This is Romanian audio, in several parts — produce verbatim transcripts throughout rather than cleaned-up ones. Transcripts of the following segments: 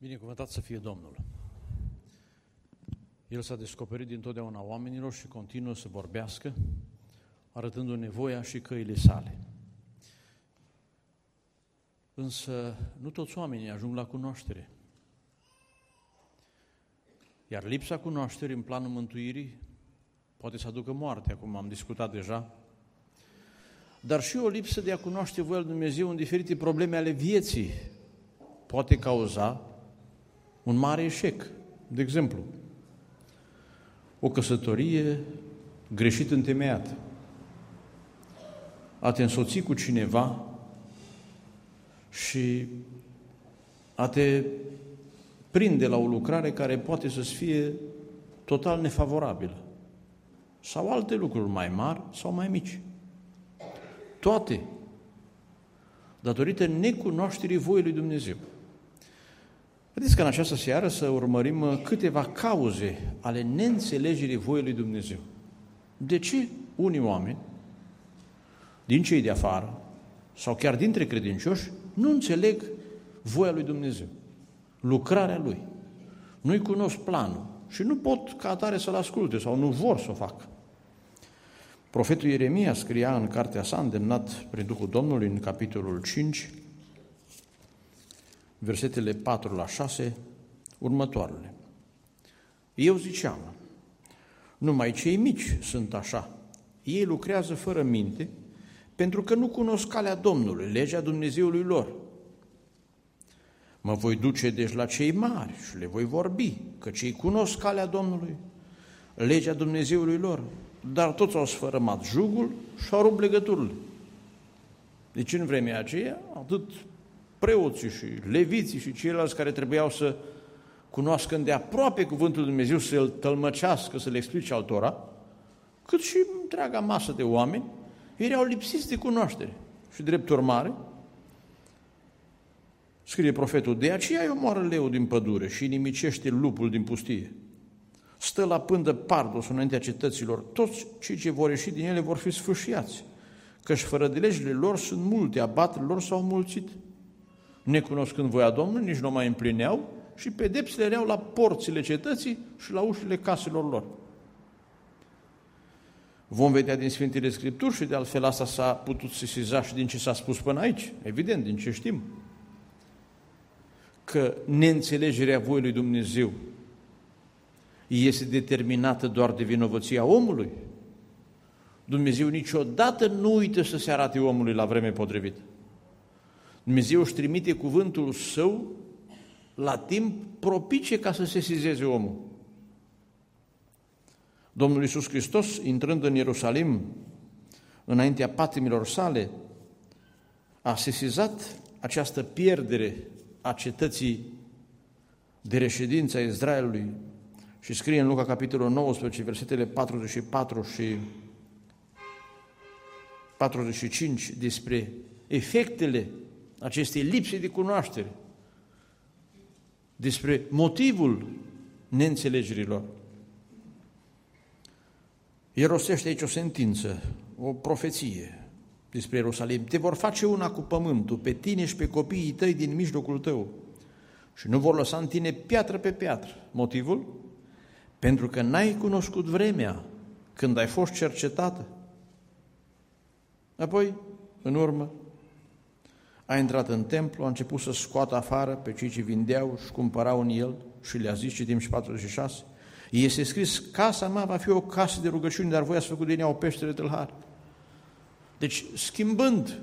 Binecuvântat să fie Domnul! El s-a descoperit dintotdeauna oamenilor și continuă să vorbească, arătându nevoia și căile sale. Însă nu toți oamenii ajung la cunoaștere. Iar lipsa cunoașterii în planul mântuirii poate să aducă moartea, cum am discutat deja, dar și o lipsă de a cunoaște voia lui Dumnezeu în diferite probleme ale vieții poate cauza un mare eșec. De exemplu, o căsătorie greșit întemeiată, a te însoți cu cineva și a te prinde la o lucrare care poate să-ți fie total nefavorabilă, sau alte lucruri mai mari sau mai mici. Toate datorită necunoașterii voii lui Dumnezeu. Vedeți că în această seară să urmărim câteva cauze ale neînțelegerii voii lui Dumnezeu. De ce unii oameni, din cei de afară, sau chiar dintre credincioși, nu înțeleg voia lui Dumnezeu, lucrarea Lui, nu-i cunosc planul și nu pot ca atare să-L asculte sau nu vor să o facă. Profetul Ieremia scria în cartea sa, îndemnat prin Duhul Domnului, în capitolul cinci, versetele patru la șase, următoarele. Eu ziceam, numai cei mici sunt așa, ei lucrează fără minte, pentru că nu cunosc calea Domnului, legea Dumnezeului lor. Mă voi duce deci la cei mari și le voi vorbi, că cei cunosc calea Domnului, legea Dumnezeului lor, dar toți au sfărâmat jugul și au rupt legăturile. Deci în vremea aceea, atât preoții și leviții și ceilalți care trebuiau să cunoască îndeaproape cuvântul lui Dumnezeu, să-l tălmăcească, să le explice altora, cât și întreaga masă de oameni, erau lipsiți de cunoaștere. Și drept urmare, scrie profetul, de aceea îi omoară leul din pădure și nimicește lupul din pustie. Stă la pândă pardos înaintea cetăților, toți cei ce vor ieși din ele vor fi sfâșiați, căci fără de legile lor sunt multe, abaterile lor s-au mulțit. Necunoscând voia Domnului, nici nu mai împlineau și pedepsele erau la porțile cetății și la ușile caselor lor. Vom vedea din Sfintele Scripturi și de altfel asta s-a putut sesiza și din ce s-a spus până aici, evident, din ce știm, că neînțelegerea voii lui Dumnezeu este determinată doar de vinovăția omului. Dumnezeu niciodată nu uită să se arate omului la vreme potrivită. Dumnezeu își trimite cuvântul Său la timp propice ca să sesizeze omul. Domnul Iisus Hristos, intrând în Ierusalim, înaintea patimilor sale, a sesizat această pierdere a cetății de reședință a Israelului și scrie în Luca, capitolul nouăsprezece, versetele patruzeci și patru și patruzeci și cinci, despre efectele acestei lipse de cunoaștere, despre motivul neînțelegerilor. El rostește aici o sentință, o profeție despre Ierusalim. Te vor face una cu pământul, pe tine și pe copiii tăi din mijlocul tău și nu vor lăsa în tine piatră pe piatră. Motivul? Pentru că n-ai cunoscut vremea când ai fost cercetată. Apoi, în urmă, a intrat în templu, a început să scoată afară pe cei ce vindeau și cumpărau în el și le-a zis, citim și patruzeci și șase, este scris, casa mea va fi o casă de rugăciuni, dar voi ați făcut din ea o peșteră de tâlhari. Deci, schimbând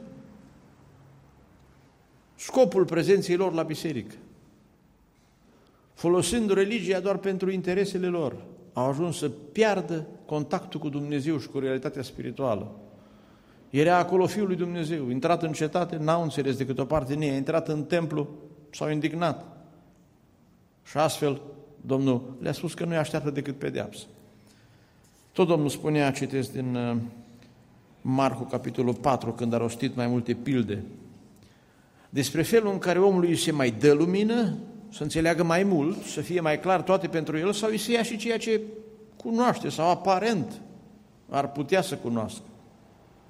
scopul prezenței lor la biserică, folosind religia doar pentru interesele lor, au ajuns să piardă contactul cu Dumnezeu și cu realitatea spirituală. Era acolo Fiul lui Dumnezeu, intrat în cetate, n-au înțeles decât o parte din ei, a intrat în templu, s-au indignat. Și astfel, Domnul le-a spus că nu-i așteaptă decât pedeapsă. Tot Domnul spunea, citesc din Marcu, capitolul patru, când a rostit mai multe pilde, despre felul în care omului se mai dă lumină, să înțeleagă mai mult, să fie mai clar toate pentru el, sau îi se ia și ceea ce cunoaște sau aparent ar putea să cunoască.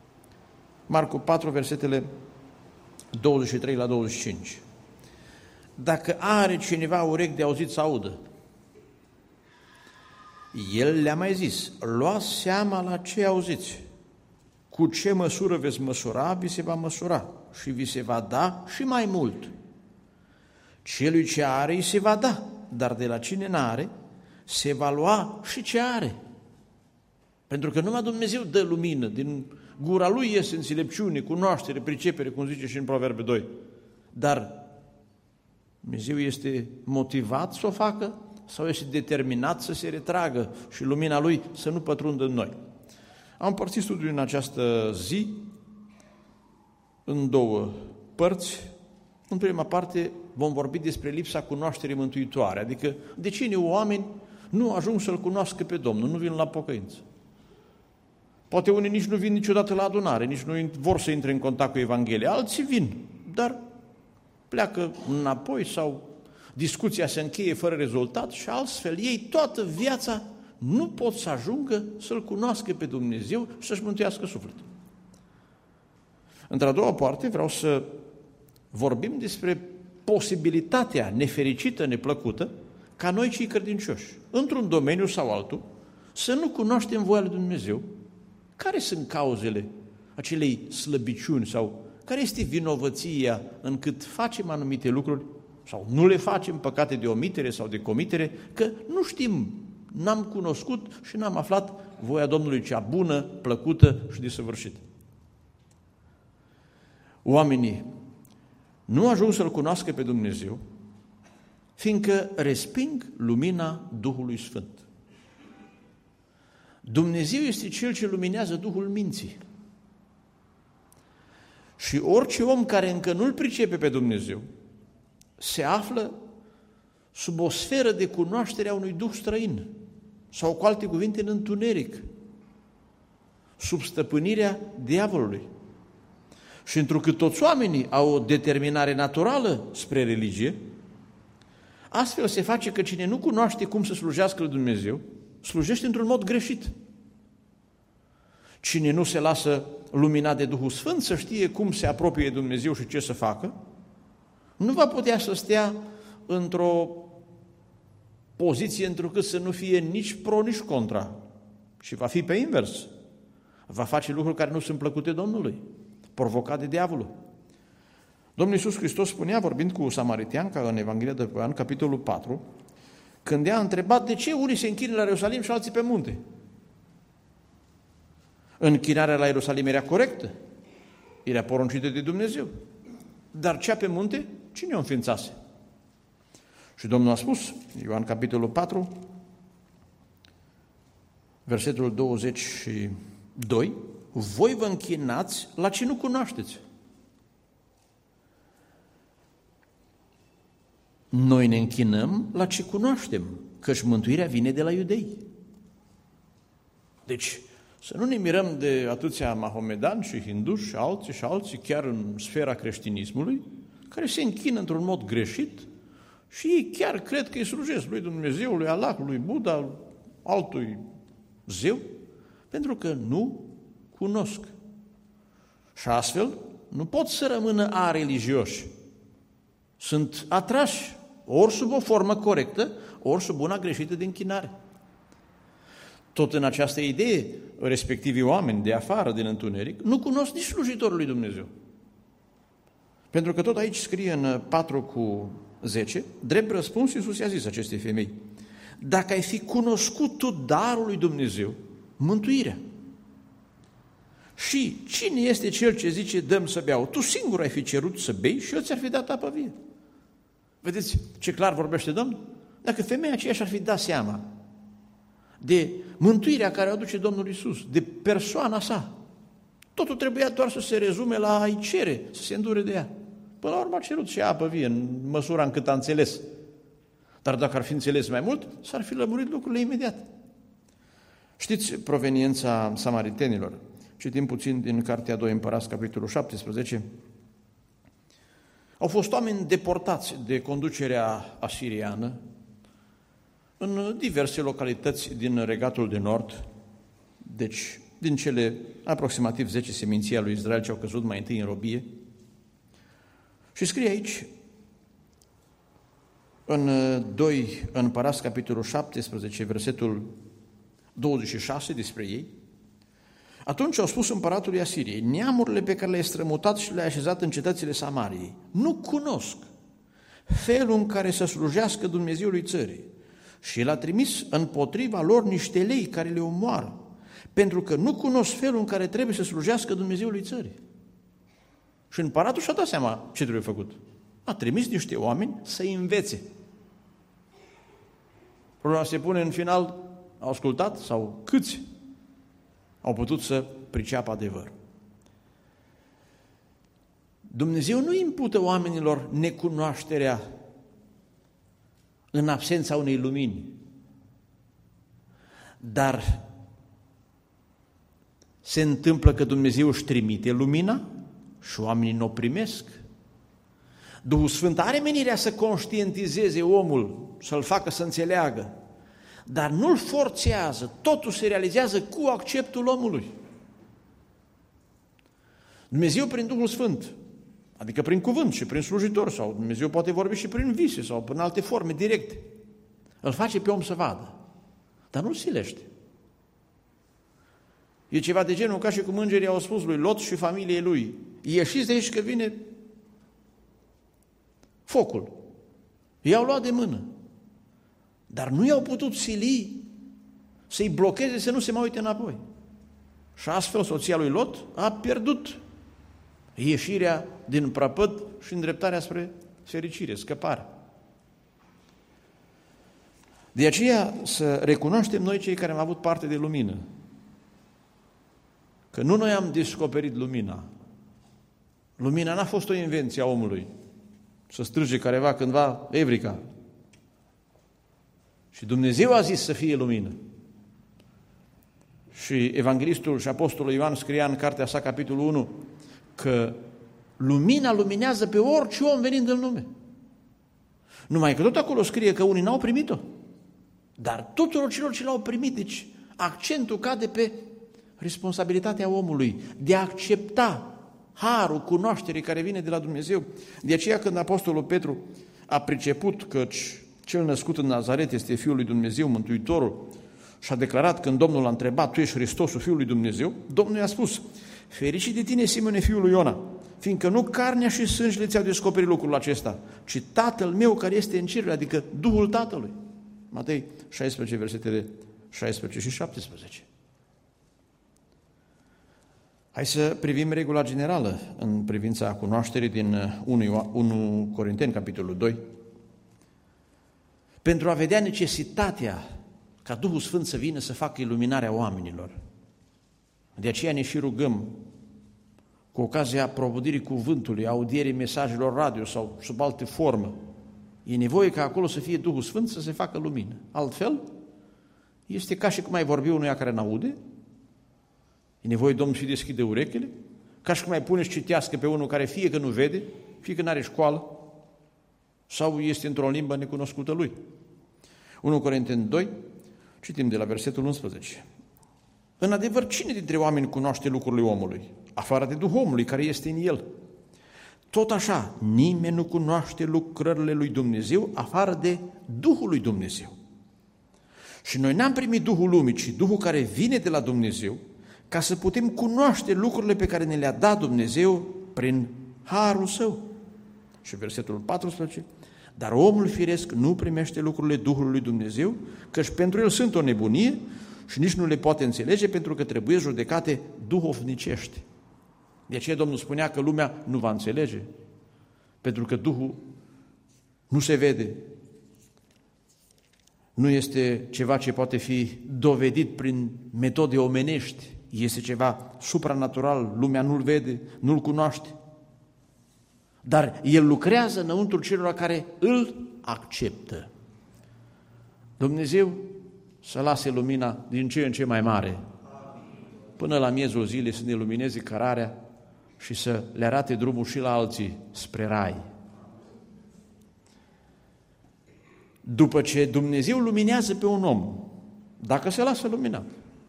Marcu patru, versetele douăzeci și trei la douăzeci și cinci. dacă are cineva urechi de auzit să audă. El le-a mai zis, luați seama la ce auziți. Cu ce măsură veți măsura, vi se va măsura și vi se va da și mai mult. Celui ce are, îi se va da, dar de la cine n-are, se va lua și ce are. Pentru că numai Dumnezeu dă lumină, din gura Lui iese înțelepciune, cunoaștere, pricepere, cum zice și în Proverbe doi. Dar Dumnezeu este motivat să o facă sau este determinat să se retragă și lumina Lui să nu pătrundă în noi. Am împărțit studiul în această zi în două părți. În prima parte vom vorbi despre lipsa cunoașterii mântuitoare, adică de cine oameni nu ajung să-L cunoască pe Domnul, nu vin la pocăință. Poate unii nici nu vin niciodată la adunare, nici nu vor să intre în contact cu Evanghelia, alții vin, dar pleacă înapoi sau discuția se încheie fără rezultat și astfel ei toată viața nu pot să ajungă să-L cunoască pe Dumnezeu și să-și mântuiască sufletul. Într-a doua parte vreau să vorbim despre posibilitatea nefericită, neplăcută, ca noi cei credincioși, într-un domeniu sau altul, să nu cunoaștem voia lui Dumnezeu. Care sunt cauzele acelei slăbiciuni sau care este vinovăția încât facem anumite lucruri sau nu le facem, păcate de omitere sau de comitere, că nu știm, n-am cunoscut și n-am aflat voia Domnului cea bună, plăcută și desăvârșită. Oamenii nu ajung să-L cunoască pe Dumnezeu, fiindcă resping lumina Duhului Sfânt. Dumnezeu este Cel ce luminează Duhul minții. Și orice om care încă nu-L pricepe pe Dumnezeu se află sub o sferă de cunoaștere a unui duh străin sau, cu alte cuvinte, în întuneric, sub stăpânirea diavolului. Și întrucât toți oamenii au o determinare naturală spre religie, astfel se face că cine nu cunoaște cum să slujească lui Dumnezeu, slujește într-un mod greșit. Cine nu se lasă luminat de Duhul Sfânt să știe cum se apropie de Dumnezeu și ce să facă, nu va putea să stea într-o poziție întrucât să nu fie nici pro, nici contra. Și va fi pe invers. Va face lucruri care nu sunt plăcute Domnului, provocat de diavolul. Domnul Iisus Hristos spunea, vorbind cu samariteanca în Evanghelia de Ioan, capitolul patru, când ea a întrebat de ce unii se închină la Ierusalim și alții pe munte. Închinarea la Ierusalim era corectă, era poruncită de Dumnezeu. Dar cea pe munte, cine o înființase? Și Domnul a spus, Ioan capitolul patru, versetul douăzeci și doi, voi vă închinați la ce nu cunoașteți. Noi ne închinăm la ce cunoaștem, căci mântuirea vine de la iudei. Deci, să nu ne mirăm de atâția mahomedani și hinduși și alții și alții, chiar în sfera creștinismului, care se închină într-un mod greșit și ei chiar cred că îi slujesc lui Dumnezeu, lui Allah, lui Buddha, altui zeu, pentru că nu cunosc. Și astfel nu pot să rămână areligioși. Sunt atrași ori sub o formă corectă, ori sub una greșită de închinare. Tot în această idee, respectivii oameni de afară, din întuneric, nu cunosc nici slujitorul lui Dumnezeu. Pentru că tot aici scrie în patru cu zece, drept răspuns, Iisus i-a zis acestei femei, dacă ai fi cunoscut tu darul lui Dumnezeu, mântuirea. Și cine este cel ce zice, dăm să beau? Tu singur ai fi cerut să bei și eu ți-ar fi dat apă vie. Vedeți ce clar vorbește Domnul? Dacă femeia aceea și-ar fi dat seama de mântuirea care o aduce Domnul Iisus, de persoana sa, totul trebuia doar să se rezume la a-i cere, să se îndure de ea. Până la urmă a cerut și apă vie, în măsura în cât a înțeles. Dar dacă ar fi înțeles mai mult, s-ar fi lămurit lucrurile imediat. Știți proveniența samaritenilor? Citim puțin din Cartea doi Împărați, capitolul șaptesprezece. Au fost oameni deportați de conducerea asiriană în diverse localități din Regatul de Nord, deci din cele aproximativ zece seminții ale lui Israel ce au căzut mai întâi în robie. Și scrie aici În doi Împărați, capitolul șaptesprezece, versetul douăzeci și șase despre ei, atunci au spus împăratului Asiriei: neamurile pe care le-ai strămutat și le-ai așezat în cetățile Samariei nu cunosc felul în care să slujească Dumnezeului țării și el a trimis împotriva lor niște lei care le omoară, pentru că nu cunosc felul în care trebuie să slujească Dumnezeului țării. Și împăratul și-a dat seama ce trebuie făcut. A trimis niște oameni să-i învețe. Problema se pune în final: au ascultat sau câți au putut să priceapă adevăr? Dumnezeu nu impută oamenilor necunoașterea în absența unei lumini, dar se întâmplă că Dumnezeu își trimite lumina și oamenii nu o primesc. Duhul Sfânt are menirea să conștientizeze omul, să-l facă să înțeleagă, dar nu-l forțează, totul se realizează cu acceptul omului. Dumnezeu prin Duhul Sfânt, adică prin cuvânt și prin slujitor, sau Dumnezeu poate vorbi și prin vise sau prin alte forme directe, îl face pe om să vadă, dar nu-l silește. E ceva de genul ca și cum îngerii au spus lui Lot și familiei lui: ieșiți de aici că vine focul. I-au luat de mână, dar nu i-au putut sili să-i blocheze să nu se mai uite înapoi. Și astfel soția lui Lot a pierdut ieșirea din prăpăd și îndreptarea spre fericire, scăpare. De aceea să recunoaștem noi, cei care am avut parte de lumină, că nu noi am descoperit lumina. Lumina n-a fost o invenție a omului, să strige careva cândva evrica. Și Dumnezeu a zis să fie lumină. Și evanghelistul și apostolul Ioan scria în cartea sa, capitolul unu, că lumina luminează pe orice om venind în lume. Numai că tot acolo scrie că unii n-au primit-o, dar tuturor celor ce l-au primit, deci accentul cade pe responsabilitatea omului de a accepta harul cunoașterii care vine de la Dumnezeu. De aceea când apostolul Petru a priceput că cel născut în Nazaret este Fiul lui Dumnezeu, Mântuitorul, și a declarat când Domnul l-a întrebat: tu ești Hristosul, Fiul lui Dumnezeu, Domnul i-a spus: fericit de tine, Simone, fiul lui Iona, fiindcă nu carnea și sângele ți-au descoperit lucrul acesta, ci Tatăl meu care este în cer, adică Duhul Tatălui. Matei șaisprezece, versetele șaisprezece și șaptesprezece. Hai să privim regula generală în privința cunoașterii din unu Corinteni, capitolul doi, pentru a vedea necesitatea ca Duhul Sfânt să vină să facă iluminarea oamenilor. De aceea ne și rugăm, cu ocazia propovăduirii cuvântului, audierii mesajelor radio sau sub alte formă, e nevoie ca acolo să fie Duhul Sfânt să se facă lumină. Altfel, este ca și cum ai vorbi unuia care n-aude, e nevoie Domnul să-i deschide urechile, ca și cum ai pune și citească pe unul care fie că nu vede, fie că n-are școală, sau este într-o limbă necunoscută lui. unu Corinteni doi, citim de la versetul unsprezece. În adevăr, cine dintre oameni cunoaște lucrurile omului, afară de Duhul omului care este în el? Tot așa, nimeni nu cunoaște lucrările lui Dumnezeu afară de Duhul lui Dumnezeu. Și noi n-am primit Duhul lumii, ci Duhul care vine de la Dumnezeu, ca să putem cunoaște lucrurile pe care ne le-a dat Dumnezeu prin harul Său. Și versetul paisprezece, dar omul firesc nu primește lucrurile Duhului lui Dumnezeu, căci pentru el sunt o nebunie și nici nu le poate înțelege, pentru că trebuie judecate duhovnicești. De aceea Domnul spunea că lumea nu va înțelege, pentru că Duhul nu se vede, nu este ceva ce poate fi dovedit prin metode omenești, este ceva supranatural, lumea nu-l vede, nu-l cunoaște, dar el lucrează înăuntru celor care îl acceptă. Dumnezeu să lase lumina din ce în ce mai mare, până la miezul zilei să ne lumineze cărarea și să le arate drumul și la alții spre rai. După ce Dumnezeu luminează pe un om, dacă se lasă luminat,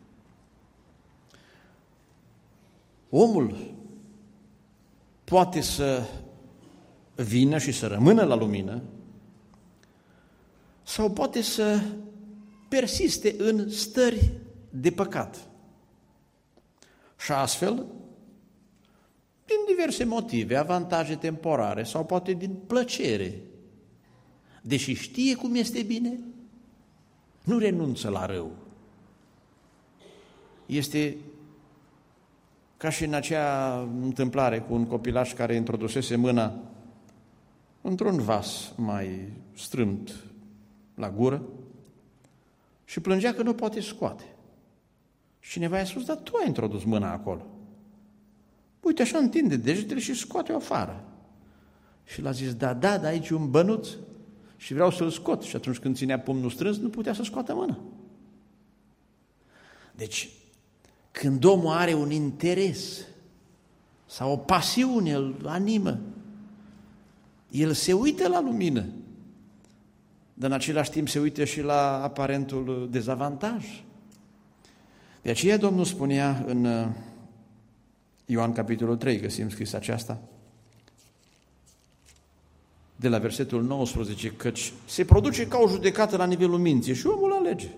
omul poate să vină și să rămână la lumină sau poate să persiste în stări de păcat. Și astfel, din diverse motive, avantaje temporare sau poate din plăcere, deși știe cum este bine, nu renunță la rău. Este ca și în acea întâmplare cu un copilaș care introdusese mâna într-un vas mai strâmt la gură și plângea că nu poate scoate. Și cineva i-a spus, dar tu ai introdus mâna acolo. Uite, așa întinde degetele și scoate-o afară. Și l-a zis, da, da, dar aici e un bănuț și vreau să-l scot. Și atunci când ținea pumnul strâns, nu putea să scoată mâna. Deci, când omul are un interes sau o pasiune, îl animă, el se uită la lumină, dar în același timp se uită și la aparentul dezavantaj. De aceea Domnul spunea în Ioan capitolul trei, găsim scris aceasta, de la versetul nouăsprezece, căci se produce ca o judecată la nivelul minții și omul alege.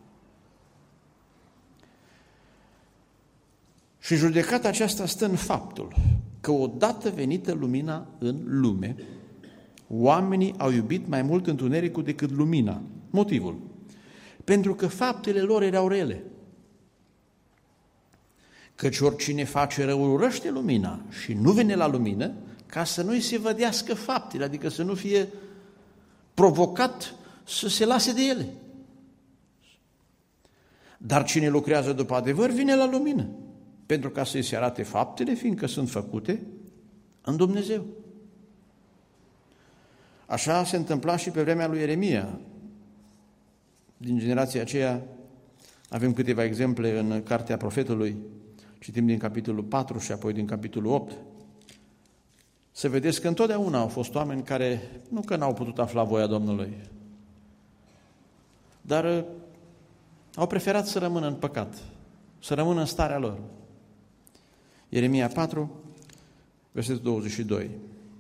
Și judecata aceasta stă în faptul că odată venită lumina în lume, oamenii au iubit mai mult întunericul decât lumina. Motivul? Pentru că faptele lor erau rele. Căci oricine face răul urăște lumina și nu vine la lumină ca să nu-i se vădească faptele, adică să nu fie provocat să se lase de ele. Dar cine lucrează după adevăr vine la lumină, pentru ca să-i se arate faptele, fiindcă sunt făcute în Dumnezeu. Așa se întâmpla și pe vremea lui Ieremia. Din generația aceea avem câteva exemple în cartea profetului, citim din capitolul patru și apoi din capitolul opt. Să vedeți că întotdeauna au fost oameni care nu că n-au putut afla voia Domnului, dar au preferat să rămână în păcat, să rămână în starea lor. Ieremia patru, versetul douăzeci și doi.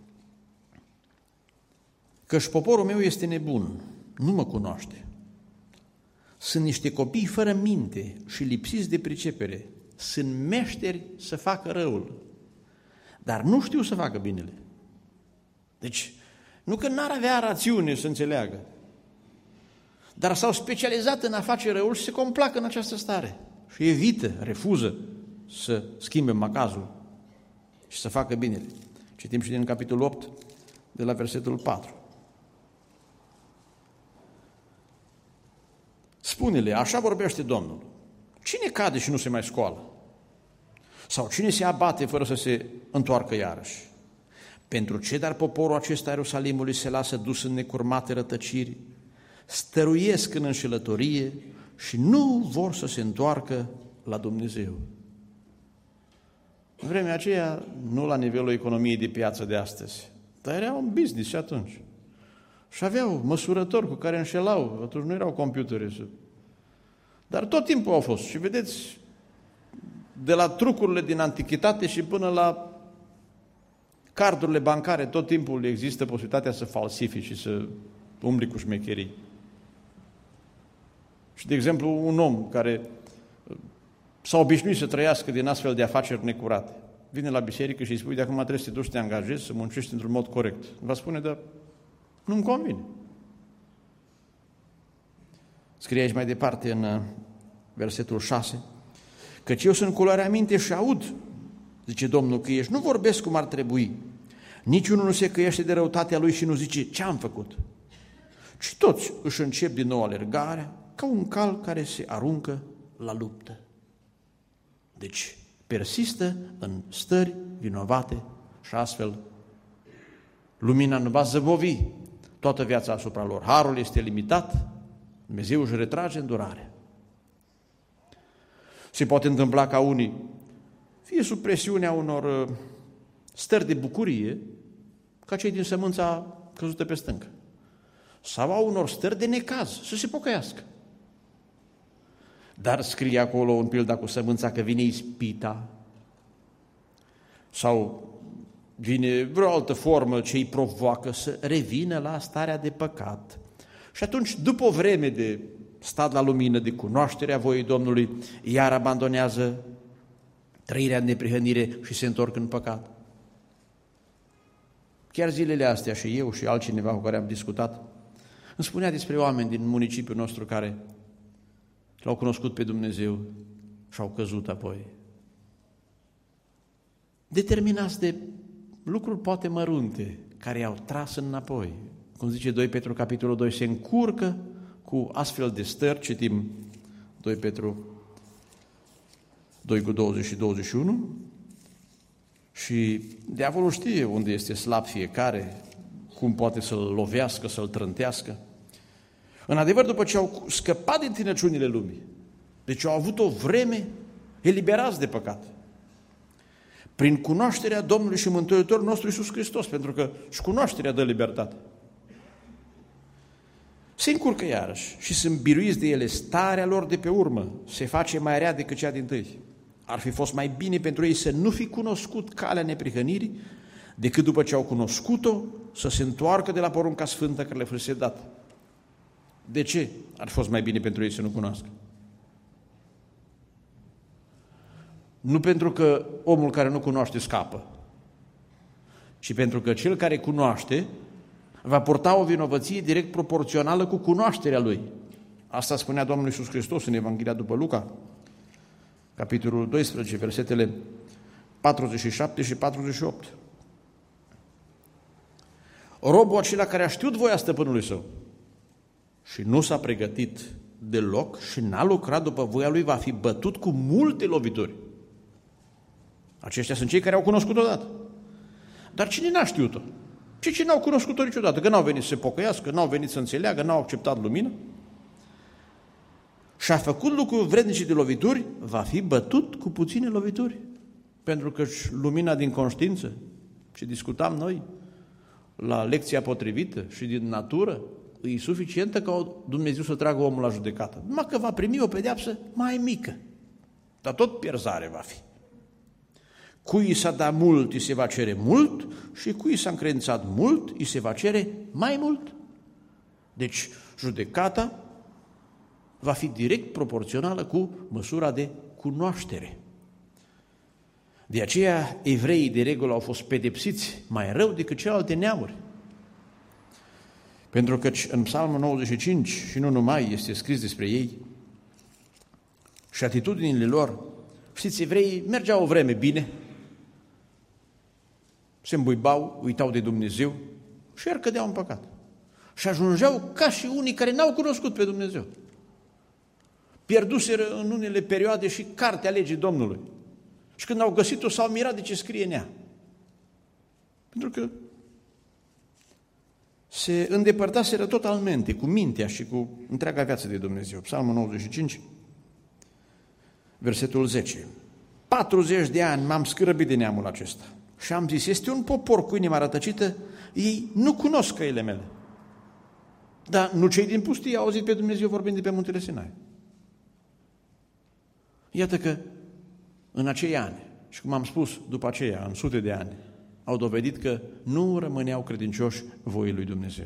Căci poporul meu este nebun, nu mă cunoaște. Sunt niște copii fără minte și lipsiți de pricepere. Sunt meșteri să facă răul, dar nu știu să facă binele. Deci, nu că n-ar avea rațiune să înțeleagă, dar s-au specializat în a face răul și se complacă în această stare și evită, refuză să schimbe macazul și să facă binele. Citim și din capitolul opt, de la versetul patru. Spune-le, așa vorbește Domnul, cine cade și nu se mai scoală? Sau cine se abate fără să se întoarcă iarăși? Pentru ce dar poporul acesta Ierusalimului se lasă dus în necurmate rătăciri, stăruiesc în înșelătorie și nu vor să se întoarcă la Dumnezeu? În vremea aceea, nu la nivelul economiei de piață de astăzi, dar era un business și atunci. Și aveau măsurători cu care înșelau, atunci nu erau computere. Dar tot timpul au fost. Și vedeți, de la trucurile din antichitate și până la cardurile bancare, tot timpul există posibilitatea să falsifici și să umbli cu șmecherii. Și, de exemplu, un om care s-a obișnuit să trăiască din astfel de afaceri necurate, vine la biserică și îi spui, de acum trebuie să te duci să te angajezi, să muncești într-un mod corect. Va spune, dar nu-mi convine. Scrie aici mai departe în versetul șase, căci eu sunt culoarea minte și aud, zice Domnul, că ești, nu vorbesc cum ar trebui, niciunul nu se căiește de răutatea lui și nu zice, ce am făcut? Și toți își încep din nou alergarea, ca un cal care se aruncă la luptă. Deci persistă în stări vinovate și astfel lumina nu va zăbovi toată viața asupra lor. Harul este limitat, Dumnezeu își retrage îndurarea. Se poate întâmpla ca unii, fie sub presiunea unor stări de bucurie, ca cei din sămânța căzută pe stâncă, sau a unor stări de necaz, să se pocăiască. Dar scrie acolo în pilda cu sămânța că vine ispita sau vine vreo altă formă ce îi provoacă să revină la starea de păcat Și atunci, după o vreme de stat la lumină, de cunoașterea voii Domnului, iar abandonează trăirea în neprihănire și se întorc în păcat. Chiar zilele astea și eu și altcineva cu care am discutat, îmi spunea despre oameni din municipiul nostru care l-au cunoscut pe Dumnezeu și au căzut apoi. Determinați de lucruri poate mărunte, care i-au tras înapoi. Cum zice doi Petru, capitolul doi, se încurcă cu astfel de stări, citim doi Petru doi cu douăzeci și douăzeci și unu, și diavolul știe unde este slab fiecare, cum poate să-l lovească, să-l trântească. În adevăr, după ce au scăpat din tinăciunile lumii, deci au avut o vreme eliberați de păcat, prin cunoașterea Domnului și Mântuitorul nostru Iisus Hristos, pentru că și cunoașterea dă libertate, se încurcă iarăși și sunt biruiți de ele. Starea lor de pe urmă se face mai rea decât cea dintâi. Ar fi fost mai bine pentru ei să nu fi cunoscut calea neprihănirii, decât după ce au cunoscut-o, să se întoarcă de la porunca sfântă care le fusese dată. De ce ar fi fost mai bine pentru ei să nu cunoască? Nu pentru că omul care nu cunoaște scapă, ci pentru că cel care cunoaște va purta o vinovăție direct proporțională cu cunoașterea lui. Asta spunea Domnul Iisus Hristos în Evanghelia după Luca, capitolul doisprezece, versetele patruzeci și șapte și patruzeci și opt. Robul acela care a știut voia stăpânului său și nu s-a pregătit deloc și n-a lucrat după voia lui, va fi bătut cu multe lovituri. Aceștia sunt cei care au cunoscut odată. Dar cine n-a știut-o? Și cine n-au cunoscut-o niciodată? Că n-au venit să se pocăiască, n-au venit să înțeleagă, n-au acceptat lumină și a făcut lucruri vrednice de lovituri, va fi bătut cu puține lovituri. Pentru că lumina din conștiință, ce discutam noi la lecția potrivită și din natură, e suficientă ca Dumnezeu să tragă omul la judecată. Numai că va primi o pedeapsă mai mică, dar tot pierzare va fi. Cui i s-a dat mult, îi se va cere mult, și cui i s-a încredințat mult, îi se va cere mai mult. Deci, judecata va fi direct proporțională cu măsura de cunoaștere. De aceea, evreii de regulă au fost pedepsiți mai rău decât celelalte neamuri. Pentru că în Psalmul nouăzeci și cinci, și nu numai, este scris despre ei și atitudinile lor. Știți, evreii mergeau o vreme bine, se îmbuibau, uitau de Dumnezeu și iar cădeau în păcat. Și ajungeau ca și unii care n-au cunoscut pe Dumnezeu. Pierduseră în unele perioade și cartea legii Domnului. Și când au găsit-o, s-au mirat de ce scrie în ea. Pentru că se îndepărtaseră totalmente, cu mintea și cu întreaga viață de Dumnezeu. Psalmul nouăzeci și cinci, versetul zece. patruzeci de ani m-am scârăbit de neamul acesta și am zis, este un popor cu inima rătăcită, ei nu cunosc căile mele. Dar nu cei din pustie au auzit pe Dumnezeu vorbind de pe muntele Sinai. Iată că în acei ani, și cum am spus, după aceea, în sute de ani, au dovedit că nu rămâneau credincioși voii lui Dumnezeu.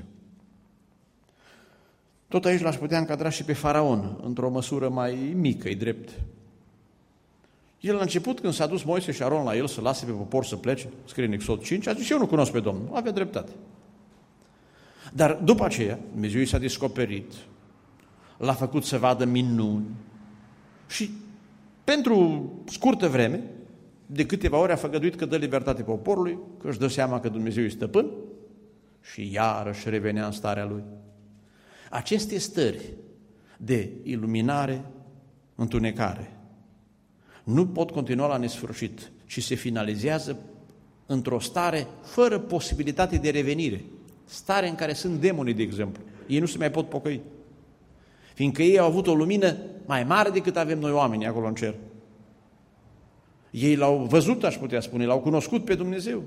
Tot aici l-aș putea încadra și pe Faraon, într-o măsură mai mică, e drept. El la început, când s-a dus Moise și Aron la el să lase pe popor să plece, scrie în Exod cinci, a zis, eu nu cunosc pe Domnul, avea dreptate. Dar după aceea, Dumnezeu i s-a descoperit, l-a făcut să vadă minuni și pentru scurtă vreme, de câteva ori a făgăduit că dă libertate poporului, că își dă seama că Dumnezeu e stăpân și iarăși revenea în starea lui. Aceste stări de iluminare, întunecare, nu pot continua la nesfârșit, ci se finalizează într-o stare fără posibilitate de revenire. Stare în care sunt demonii, de exemplu. Ei nu se mai pot pocăi. Fiindcă ei au avut o lumină mai mare decât avem noi oamenii acolo în cer. Ei l-au văzut, aș putea spune, l-au cunoscut pe Dumnezeu.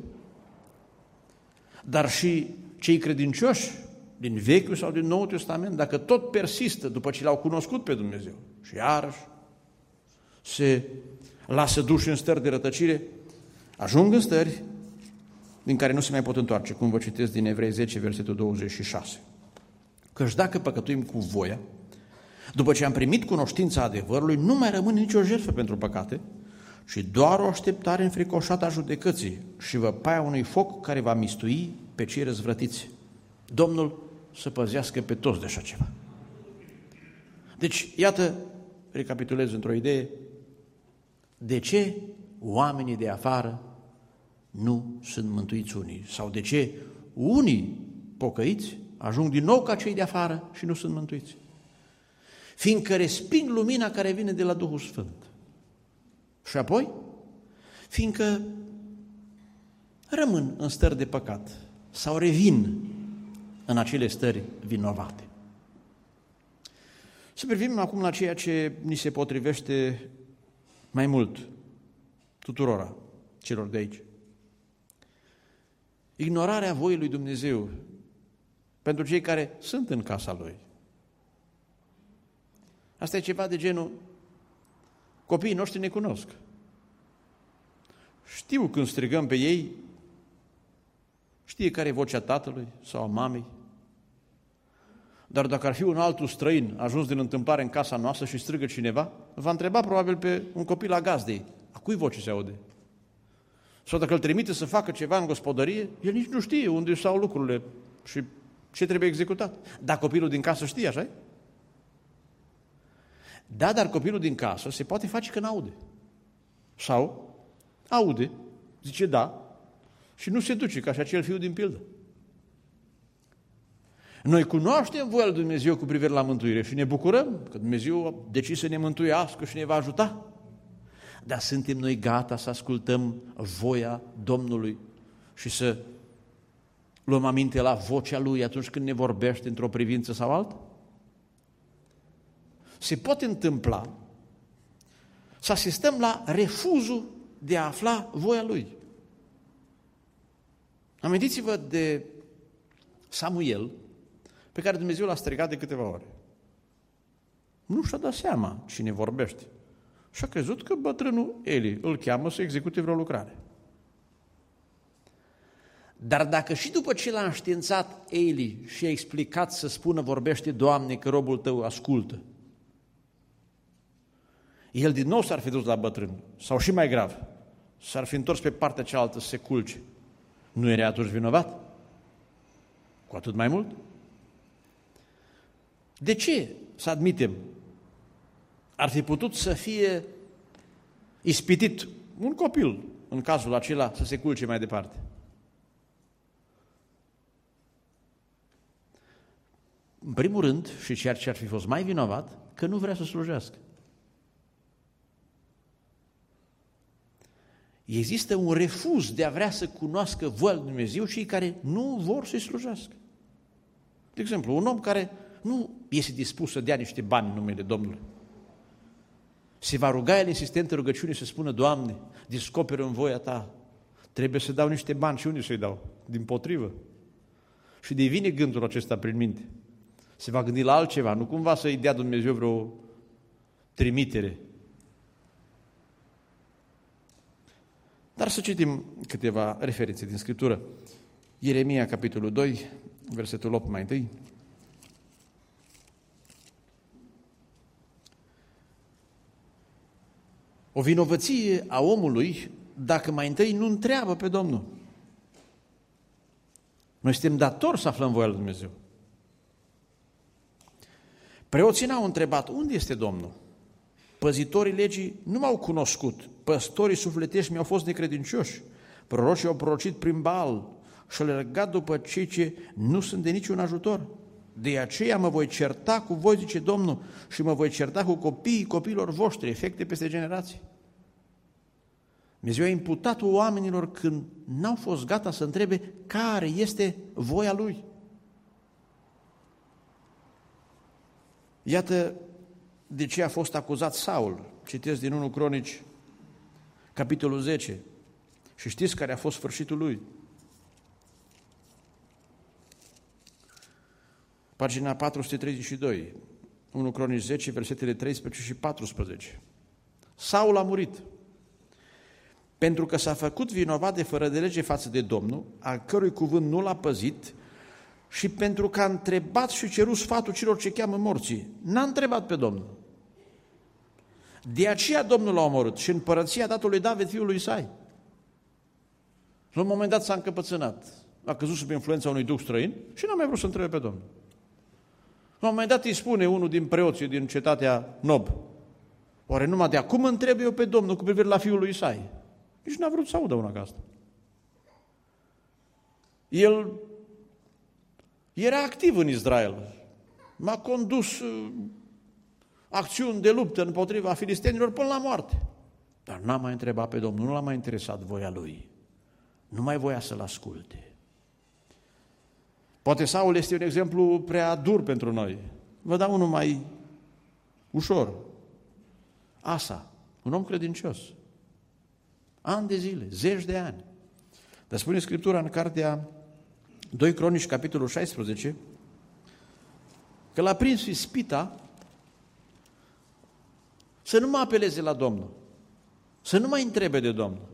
Dar și cei credincioși din Vechiul sau din Noul Testament, dacă tot persistă după ce l-au cunoscut pe Dumnezeu și iarăși se lasă duși în stări de rătăcire, ajung în stări din care nu se mai pot întoarce, cum vă citesc din Evrei zece, versetul douăzeci și șase. Căci dacă păcătuim cu voia, după ce am primit cunoștința adevărului, nu mai rămâne nicio jertfă pentru păcate, ci doar o așteptare înfricoșată a judecății și văpaia unui foc care va mistui pe cei răzvrătiți. Domnul să păzească pe toți de așa ceva. Deci, iată, recapitulez într-o idee, de ce oamenii de afară nu sunt mântuiți unii? Sau de ce unii pocăiți ajung din nou ca cei de afară și nu sunt mântuiți? Fiindcă resping lumina care vine de la Duhul Sfânt. Și apoi, fiindcă rămân în stări de păcat sau revin în acele stări vinovate. Să privim acum la ceea ce ni se potrivește mai mult tuturora celor de aici. Ignorarea voii lui Dumnezeu pentru cei care sunt în casa Lui. Asta e ceva de genul, copiii noștri ne cunosc. Știu când strigăm pe ei, știe care e vocea tatălui sau a mamei. Dar dacă ar fi un altul străin ajuns din întâmplare în casa noastră și strigă cineva, va întreba probabil pe un copil la gazdei, a cui voce se aude? Sau dacă îl trimite să facă ceva în gospodărie, el nici nu știe unde stau lucrurile și ce trebuie executat. Dar copilul din casă știe, așa-i? Da, dar copilul din casă se poate face când aude. Sau aude, zice da, și nu se duce, ca și acel fiu din pildă. Noi cunoaștem voia lui Dumnezeu cu privire la mântuire și ne bucurăm că Dumnezeu a decis să ne mântuiască și ne va ajuta. Dar suntem noi gata să ascultăm voia Domnului și să luăm aminte la vocea Lui atunci când ne vorbește într-o privință sau alta? Se poate întâmpla să asistăm la refuzul de a afla voia Lui. Amintiți-vă de Samuel, pe care Dumnezeu l-a strigat de câteva ori. Nu și-a dat seama cine vorbește. Și a crezut că bătrânul Eli îl cheamă să execute vreo lucrare. Dar dacă și după ce l-a înștiințat Eli și a explicat să spună, vorbește, Doamne, că robul tău ascultă, el din nou s-ar fi dus la bătrân, sau și mai grav, s-ar fi întors pe partea cealaltă să se culce. Nu era atunci vinovat? Cu atât mai mult? De ce, să admitem, ar fi putut să fie ispitit un copil, în cazul acela, să se culce mai departe? În primul rând, și ceea ce ar fi fost mai vinovat, că nu vrea să slujească. Există un refuz de a vrea să cunoască voia lui Dumnezeu cei care nu vor să-i slujească. De exemplu, un om care nu este dispus să dea niște bani în numele Domnului. Se va ruga el insistent în rugăciune să spună, Doamne, descoperă în voia Ta, trebuie să dau niște bani și unde să-i dau? Dimpotrivă. Și de vine gândul acesta prin minte. Se va gândi la altceva, nu cumva să-i dea Dumnezeu vreo trimitere. Dar să citim câteva referințe din Scriptură. Ieremia, capitolul doi, versetul opt mai întâi. O vinovăție a omului dacă mai întâi nu întreabă pe Domnul. Noi suntem datori să aflăm voia lui Dumnezeu. Preoții n-au întrebat, unde este Domnul? Păzitorii legii nu m-au cunoscut, păstorii sufletești mi-au fost necredincioși, prorocii au prorocit prin Baal și le-au legat după cei ce nu sunt de niciun ajutor. De aceea mă voi certa cu voi, zice Domnul, și mă voi certa cu copiii copiilor voștri, efecte peste generații. Dumnezeu a imputat oamenilor când n-au fost gata să întrebe care este voia Lui. Iată de ce a fost acuzat Saul. Citesc din întâi Cronici, capitolul zece. Și știți care a fost sfârșitul lui. Pagina patru sute treizeci și doi. întâi Cronici zece, versetele treisprezece și paisprezece. Saul a murit pentru că s-a făcut vinovat de fără de lege față de Domnul, al cărui cuvânt nu l-a păzit și pentru că a întrebat și cerut sfatul celor ce cheamă morții. N-a întrebat pe Domnul. De aceea Domnul l-a omorât și împărăția dat-o lui David, fiul lui Isai. La un moment dat s-a încăpățânat. A căzut sub influența unui duh străin și n-a mai vrut să întrebe pe Domnul. La un moment dat îi spune unul din preoții din cetatea Nob: oare numai de acum întreb eu pe Domnul cu privire la fiul lui Isai? Nici n-a vrut să audă una ca asta. El era activ în Israel. M-a condus uh, acțiuni de luptă împotriva filistenilor până la moarte. Dar n-a mai întrebat pe Domnul, nu l-a mai interesat voia lui. Nu mai voia să-l asculte. Poate Saul este un exemplu prea dur pentru noi. Vă dau unul mai ușor. Asa, un om credincios. Ani de zile, zeci de ani. Dar spune Scriptura în cartea doi Cronici, capitolul șaisprezece, că l-a prins ispita să nu mai apeleze la Domnul, să nu mai întrebe de Domnul.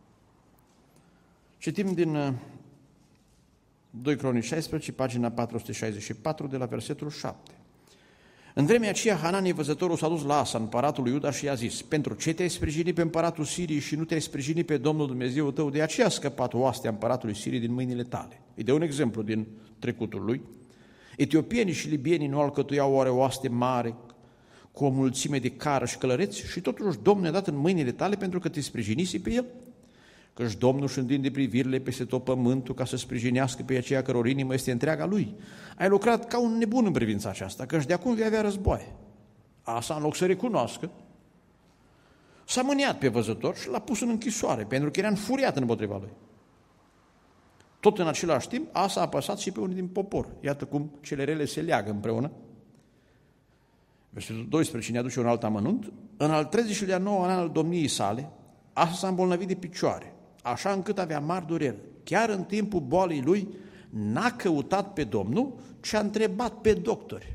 Citim din doi Cronici șaisprezece, pagina patru sute șaizeci și patru, de la versetul șapte. În vremea aceea, Hanani, văzătorul, s-a dus la Asa, împăratul lui Iuda, și i-a zis: pentru ce te-ai sprijinit pe împăratul Siriei și nu te-ai sprijinit pe Domnul Dumnezeul tău? De aceea a scăpat oastea împăratului Siriei din mâinile tale. Îi dă un exemplu din trecutul lui. Etiopienii și libienii nu alcătuiau oare oaste mare cu o mulțime de cară și călăreți? Și totuși Domnul ne-a dat în mâinile tale pentru că te sprijinisi pe el? Căci Domnul își întinde privirile peste tot pământul ca să sprijinească pe aceia căror inimă este întreaga lui. Ai lucrat ca un nebun în privința aceasta, căci de acum vei avea războaie. Asa, în loc să recunoască, s-a mâniat pe văzător și l-a pus în închisoare, pentru că era înfuriat împotriva lui. Tot în același timp, Asa a apăsat și pe unii din popor. Iată cum cele rele se leagă împreună. Versetul doisprezece ne aduce un alt amănunt. În al treizeciilea nouă an al domniei sale, Asa s-a îmbolnăvit de picioare, așa încât avea mari dureri. Chiar în timpul boalii lui n-a căutat pe Domnul, ci a întrebat pe doctori.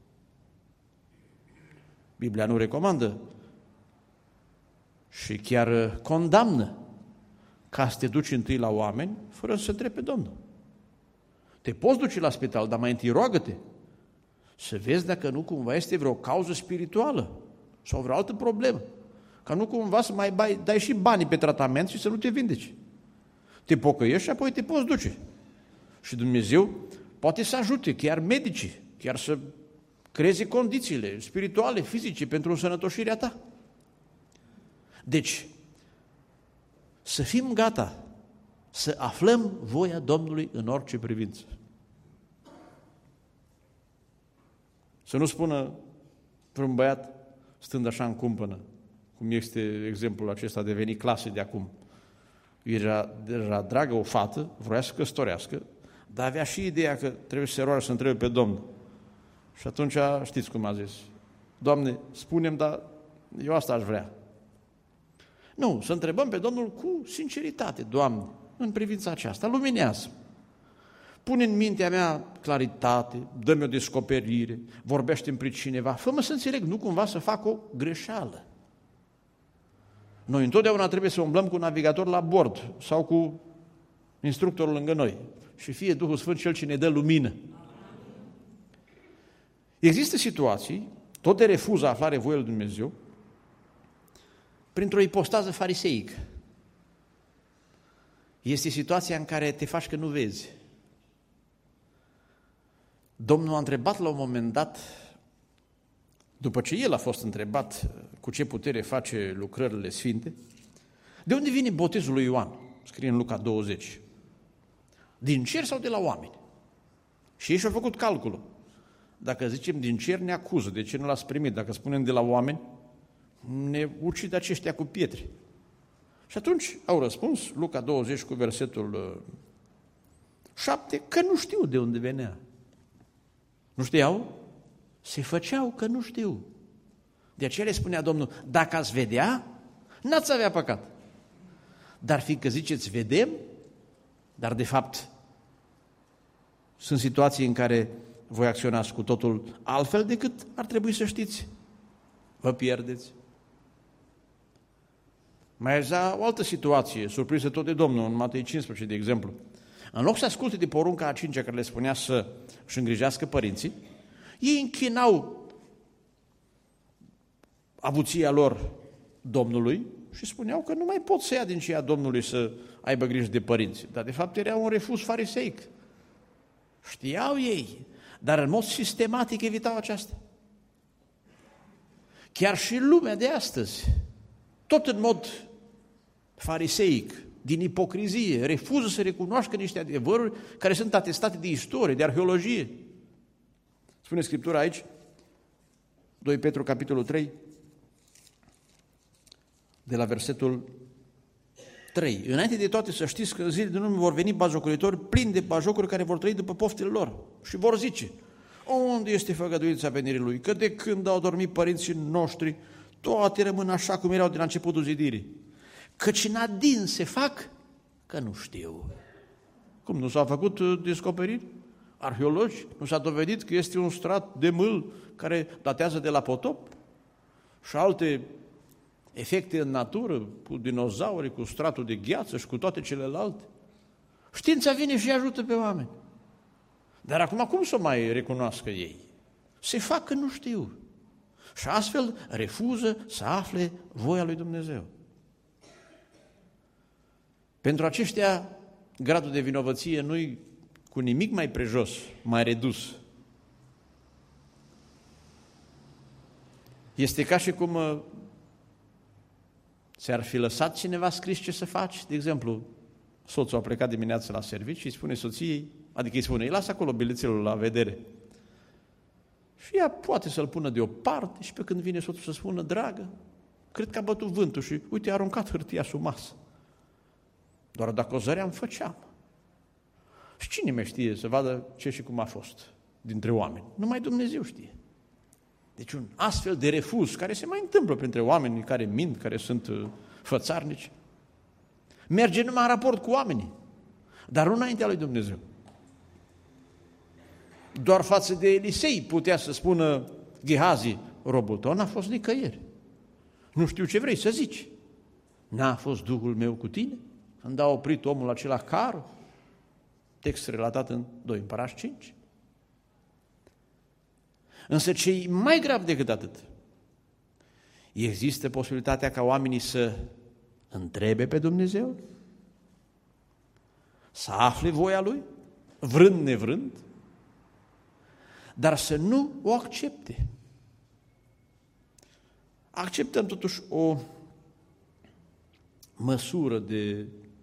Biblia nu recomandă și chiar condamnă ca să te duci întâi la oameni fără să întrebi pe Domnul. Te poți duce la spital, dar mai întâi roagă-te să vezi dacă nu cumva este vreo cauză spirituală sau vreo altă problemă. Ca nu cumva să mai bai, dai și banii pe tratament și să nu te vindeci. Te pocăiești și apoi te poți duce. Și Dumnezeu poate să ajute, chiar medicii, chiar să creeze condițiile spirituale, fizice, pentru însănătoșirea ta. Deci, să fim gata să aflăm voia Domnului în orice privință. Să nu spună vreun băiat stând așa în cumpănă, cum este exemplul acesta de venit clase de acum. Era, era dragă o fată, vroia să căsătorească, dar avea și ideea că trebuie să se roage să întrebe pe Domnul. Și atunci știți cum a zis: Doamne, spune-mi, dar eu asta aș vrea. Nu, să întrebăm pe Domnul cu sinceritate: Doamne, în privința aceasta, luminează. Pune în mintea mea claritate, dă-mi o descoperire, vorbește-mi prin cineva, fă-mă să înțeleg, nu cumva să fac o greșeală. Noi întotdeauna trebuie să umblăm cu un navigator la bord sau cu instructorul lângă noi și fie Duhul Sfânt cel ce ne dă lumină. Există situații, tot de refuză aflarea voii lui Dumnezeu, printr-o ipostază fariseică. Este situația în care te faci că nu vezi. Domnul a întrebat la un moment dat, după ce el a fost întrebat cu ce putere face lucrările sfinte, de unde vine botezul lui Ioan? Scrie în Luca douăzeci. Din cer sau de la oameni? Și ei și-au făcut calculul. Dacă zicem din cer, ne acuză. De ce nu l-ați primit? Dacă spunem de la oameni, ne ucid aceștia cu pietre. Și atunci au răspuns, Luca douăzeci cu versetul șapte, că nu știu de unde venea. Nu știau? Se făceau că nu știu. De aceea le spunea Domnul: dacă ați vedea, n-ați avea păcat. Dar fiindcă ziceți vedem, dar de fapt sunt situații în care voi acționați cu totul altfel decât ar trebui să știți, vă pierdeți. Mai era o altă situație, surprinsă tot de Domnul, în Matei cincisprezece, de exemplu. În loc să asculte de porunca a cincea care le spunea să își îngrijească părinții, ei închinau avuția lor Domnului și spuneau că nu mai pot să ia din ceea Domnului să aibă grijă de părinți. Dar de fapt era un refuz fariseic. Știau ei, dar în mod sistematic evitau aceasta. Chiar și lumea de astăzi, tot în mod fariseic, din ipocrizie, refuză să recunoască niște adevăruri care sunt atestate de istorie, de arheologie. Spune Scriptura aici, doi Petru, capitolul trei, de la versetul trei. Înainte de toate să știți că în zilele din urmă vor veni batjocoritori plini de batjocuri care vor trăi după poftele lor și vor zice: unde este făgăduința venirii lui? Că de când au dormit părinții noștri, toate rămân așa cum erau din la începutul zidirii. Căci în adin se fac că nu știu. Cum, nu s-au făcut descoperiri? Arheologi? Nu s-a dovedit că este un strat de mâl care datează de la potop? Și alte efecte în natură, cu dinozauri, cu stratul de gheață și cu toate celelalte? Știința vine și ajută pe oameni. Dar acum cum să mai recunoască ei? Se fac că nu știu. Și astfel refuză să afle voia lui Dumnezeu. Pentru aceștia, gradul de vinovăție nu-i cu nimic mai prejos, mai redus. Este ca și cum ți-ar fi lăsat cineva scris ce să faci. De exemplu, soțul a plecat dimineața la serviciu și îi spune soției, adică îi spune, îi lasă acolo bilețelul la vedere. Și ea poate să-l pună deoparte și pe când vine soțul să spună: dragă, cred că a bătut vântul și uite, a aruncat hârtia sub masă. Doar dacă o zăream, făceam. Și cine mai știe să vadă ce și cum a fost dintre oameni? Numai Dumnezeu știe. Deci un astfel de refuz, care se mai întâmplă printre oamenii care mint, care sunt fățarnici, merge numai în raport cu oamenii, dar nu înaintea lui Dumnezeu. Doar față de Elisei putea să spună Gehazi, robul tău n-a fost nicăieri. Nu știu ce vrei să zici. N-a fost Duhul meu cu tine? Când a oprit omul acela carul? Text relatat în doi Împărați cinci. Însă ce e mai grav decât atât, există posibilitatea ca oamenii să întrebe pe Dumnezeu, să afle voia Lui, vrând nevrând, dar să nu o accepte. Acceptăm totuși o măsură de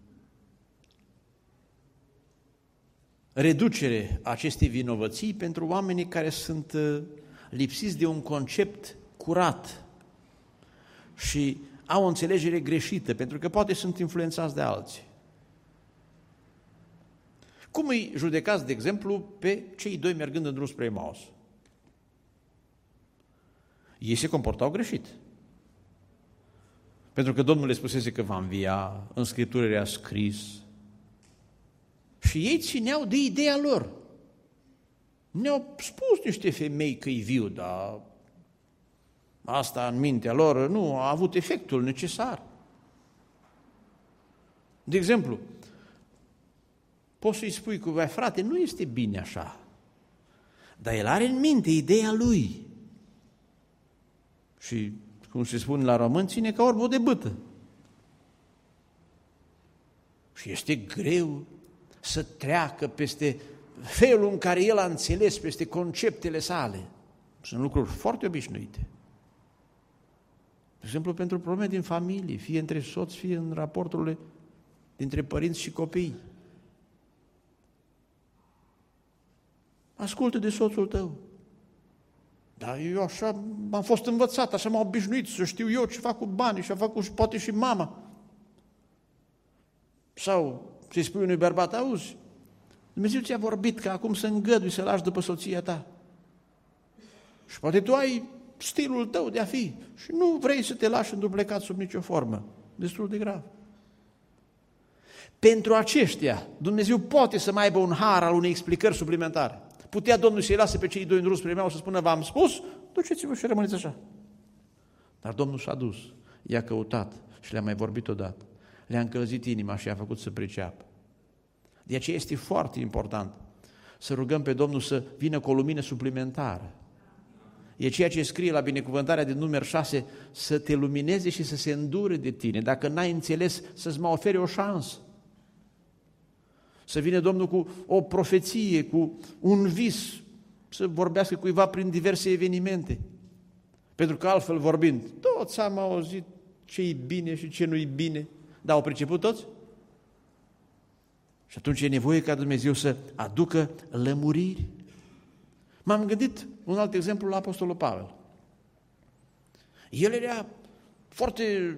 reducere a acestei vinovății pentru oamenii care sunt lipsiți de un concept curat și au o înțelegere greșită, pentru că poate sunt influențați de alții. Cum îi judecați, de exemplu, pe cei doi mergând în drum spre Emaus? Ei se comportau greșit. Pentru că Domnul le spusese că va învia, în Scriptură era scris. Și ei țineau de ideea lor. Ne-au spus niște femei că e viu, dar asta în mintea lor nu a avut efectul necesar. De exemplu, poți să-i spui cu vai, frate, nu este bine așa, dar el are în minte ideea lui. Și, cum se spune la român, ține ca orbul de bâtă. Și este greu să treacă peste felul în care el a înțeles, peste conceptele sale. Sunt lucruri foarte obișnuite. De exemplu, pentru probleme din familie, fie între soți, fie în raporturile dintre părinți și copii. Ascultă de soțul tău. Dar eu așa m-am fost învățat, așa m-am obișnuit să știu eu ce fac cu banii și a făcut poate și mama. Sau să-i spui unui bărbat, auzi, Dumnezeu ți-a vorbit că acum să îngădui să lași după soția ta. Și poate tu ai stilul tău de a fi și nu vrei să te lași înduplecat sub nicio formă. Destul de grav. Pentru aceștia, Dumnezeu poate să mai aibă un har al unei explicări suplimentare. Putea Domnul să-i lase pe cei doi în drum spre Emaus să spună, v-am spus, duceți-vă și rămâneți așa. Dar Domnul s-a dus, i-a căutat și le-a mai vorbit odată. Le-a încălzit inima și i-a făcut să priceapă. De aceea este foarte important să rugăm pe Domnul să vină cu o lumină suplimentară. E ceea ce scrie la binecuvântarea din număr șase, să te lumineze și să se îndure de tine. Dacă n-ai înțeles, să-ți mai ofere o șansă. Să vină Domnul cu o profeție, cu un vis, să vorbească cuiva prin diverse evenimente. Pentru că altfel vorbind, toți am auzit ce-i bine și ce nu-i bine, dar au priceput toți? Și atunci e nevoie ca Dumnezeu să aducă lămuriri. M-am gândit, un alt exemplu, la Apostolul Pavel. El era foarte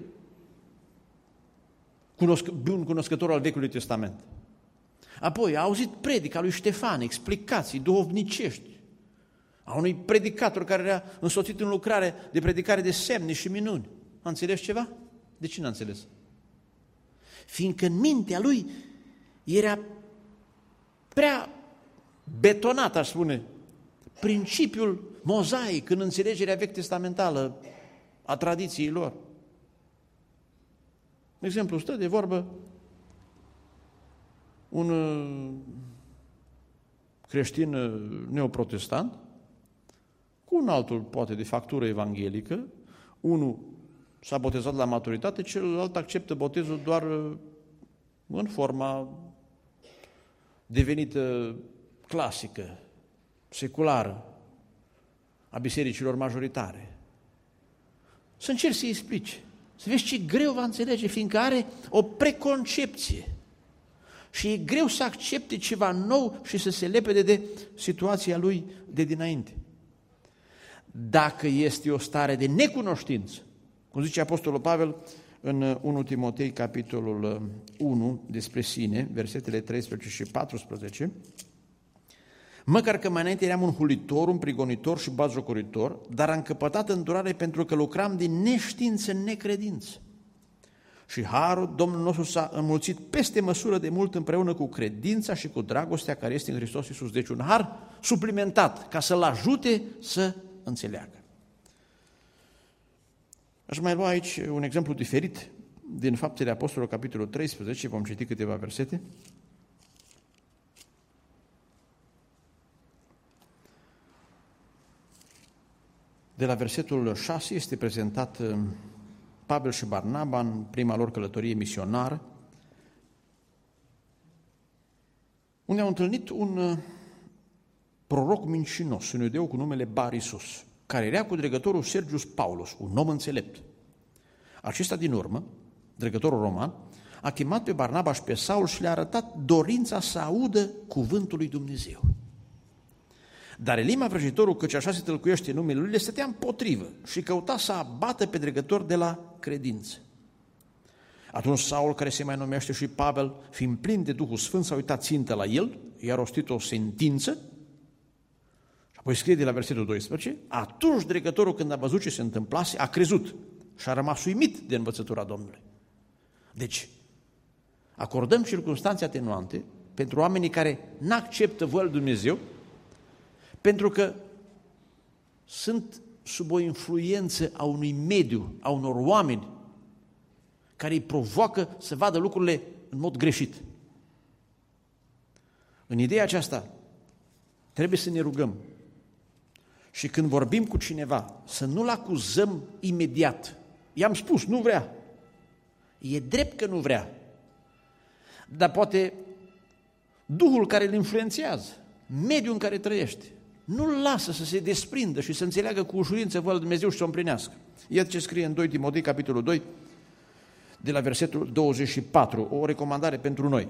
cunosc- bun cunoscător al Vechiului Testament. Apoi a auzit predica lui Ștefan, explicații duhovnicești, a unui predicator care era însoțit în lucrare de predicare de semne și minuni. A înțeles ceva? De ce n-a înțeles? Fiindcă în mintea lui era prea betonat, aș spune, principiul mozaic în înțelegerea vechi testamentală a tradiției lor. De exemplu, stă de vorbă un creștin neoprotestant cu un altul, poate, de factură evanghelică, unul s-a botezat la maturitate, celălalt acceptă botezul doar în forma devenită clasică, seculară, a bisericilor majoritare. Să încerci să-i explici, să vezi ce greu va înțelege, fiindcă are o preconcepție și e greu să accepte ceva nou și să se lepede de situația lui de dinainte. Dacă este o stare de necunoștință, cum zice Apostolul Pavel în întâi Timotei, capitolul unu, despre sine, versetele treisprezece și paisprezece, măcar că mai înainte eram un hulitor, un prigonitor și batjocoritor, dar am căpătat îndurare pentru că lucram din neștiință în necredință. Și harul Domnul nostru s-a înmulțit peste măsură de mult împreună cu credința și cu dragostea care este în Hristos Iisus. Deci un har suplimentat ca să-l ajute să înțeleagă. Aș mai lua aici un exemplu diferit din Faptele Apostolilor, capitolul treisprezece, vom citi câteva versete. De la versetul șase este prezentat Pavel și Barnaba în prima lor călătorie misionară, unde au întâlnit un proroc mincinos, un iudeu cu numele Bar-Isus, care era cu dregătorul Sergius Paulus, un om înțelept. Acesta din urmă, dregătorul roman, a chemat pe Barnaba și pe Saul și le-a arătat dorința să audă cuvântul lui Dumnezeu. Dar Elima vrăjitorul, căci așa se tălcuiește numele lui, le stătea împotrivă și căuta să abată pe dregător de la credință. Atunci Saul, care se mai numește și Pavel, fiind plin de Duhul Sfânt, s-a uitat țintă la el, i-a rostit o sentință, și apoi scrie de la versetul doisprezece, atunci dregătorul, când a văzut ce se întâmplase, a crezut și a rămas uimit de învățătura Domnului. Deci, acordăm circunstanțe atenuante pentru oamenii care n-acceptă voia lui Dumnezeu, pentru că sunt sub o influență a unui mediu, a unor oameni care îi provoacă să vadă lucrurile în mod greșit. În ideea aceasta trebuie să ne rugăm și când vorbim cu cineva să nu-l acuzăm imediat. I-am spus, nu vrea. E drept că nu vrea. Dar poate Duhul care îl influențează, mediul în care trăiește, nu-l lasă să se desprindă și să înțeleagă cu ușurință voia lui Dumnezeu și să o împlinească. Iată ce scrie în doi Timotei, capitolul doi, de la versetul douăzeci și patru, o recomandare pentru noi.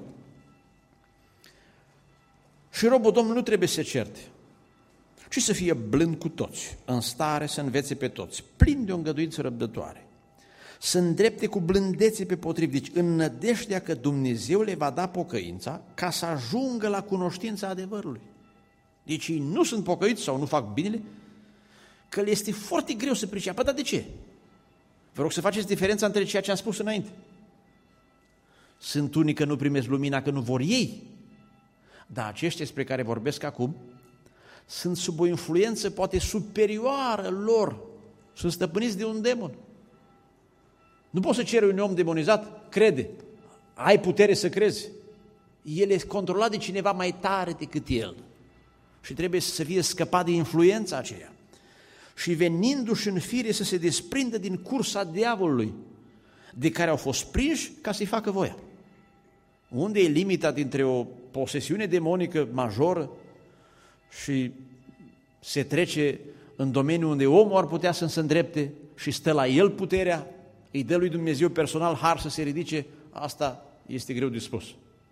Și robul Domnului nu trebuie să se certe, ci să fie blând cu toți, în stare să învețe pe toți, plin de o îngăduință răbdătoare, să îndrepte cu blândețe pe potrivnici, în nădejdea că Dumnezeu le va da pocăința ca să ajungă la cunoștința adevărului. Deci ei nu sunt pocăiți sau nu fac binele, că le este foarte greu să priceapă. Dar de ce? Vă rog să faceți diferența între ceea ce am spus înainte. Sunt unii că nu primesc lumina, că nu vor ei, dar aceștia spre care vorbesc acum sunt sub o influență poate superioară lor, sunt stăpâniți de un demon. Nu poți să ceri unui om demonizat, crede, ai putere să crezi. el e controlat de cineva mai tare decât el și trebuie să fie scăpat de influența aceea. Și venindu-și în fire să se desprindă din cursa diavolului, de care au fost prinși ca să-i facă voia. Unde e limita dintre o posesiune demonică majoră și se trece în domeniul unde omul ar putea să se îndrepte și stă la el puterea, îi dă lui Dumnezeu personal har să se ridice, asta este greu de spus.